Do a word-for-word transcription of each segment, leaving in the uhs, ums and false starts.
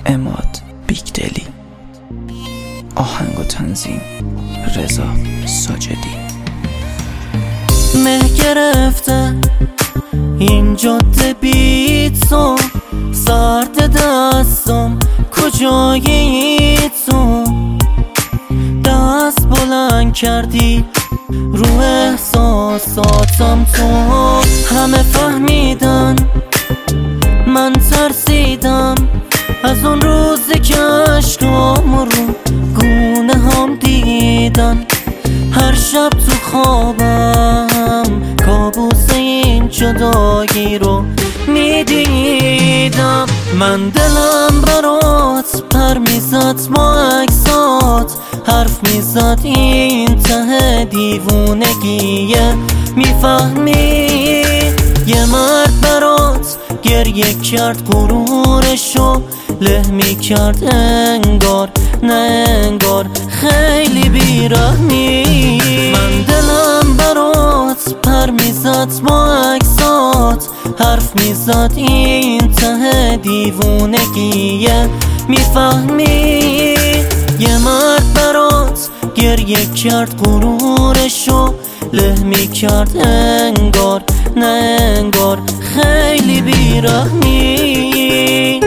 عماد بیگدلی. آهنگ و تنظیم رضا ساجدی. مه گرفته این جاده بیتو، سرد دستم کجایی تو؟ دست بلند کردی رو احساساتم تو. همه فهمیدن من ترسیدم از اون روزی که عشقام رو گونه هم دیدن. هر شب تو خوابم کابوس این جدایی رو میدیدم. من دلم برات پر میزد با عکسات، حرف میزد این ته دیوونگیه. میفهمی یه مرد برات گریه کرد، غرورشو له میکرد انگار نه انگار خیلی بیرحمی. من دلم برات پر میزد با عکسات، حرف میزد این ته دیوونگیه. میفهمی یه مرد برات گریه کرد، غرورشو له میکرد انگار نه انگار خیلی بیرحمی.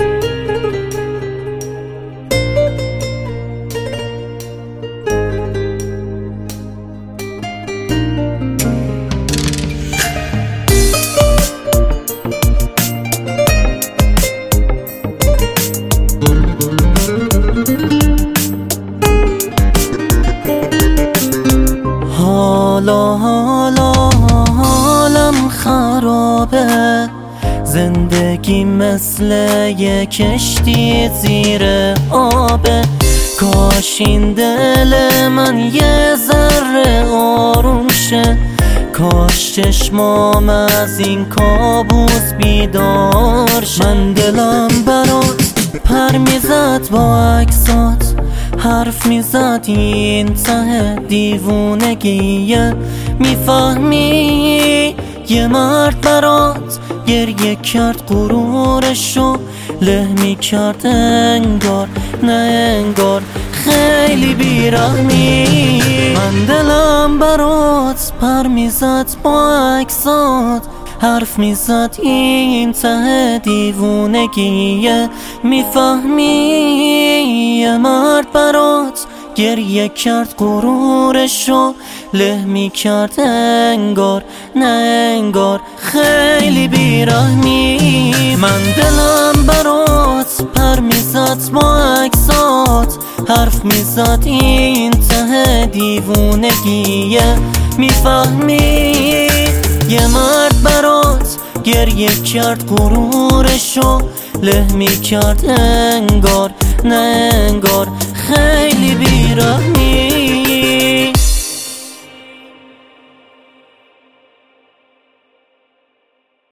حالا حالا حالم خرابه، زندگی مثل یه کشتی زیر آبه. کاش این دل من یه ذره آروم شه، کاش چشمام از این کابوس بیدار شه. من دلم برات پر میزد با عکسات، حرف میزد این ته دیوونگیه. میفهمی یه مرد برات گریه کرد، غرورشو له میکرد انگار نه انگار خیلی بیرحمی. من دلم برات پر میزد با عکسات، حرف میزد این ته دیوونگیه. میفهمی یه مرد برات گریه کرد، غرورشو له میکرد انگار نه انگار خیلی بیرحمی. من دلم برات پر میزد با عکسات، حرف میزد این ته دیوونگیه. میفهمی یه مرد برات گریه کرد، غرورشو له میکرد انگار نه انگار خیلی بیرحمی.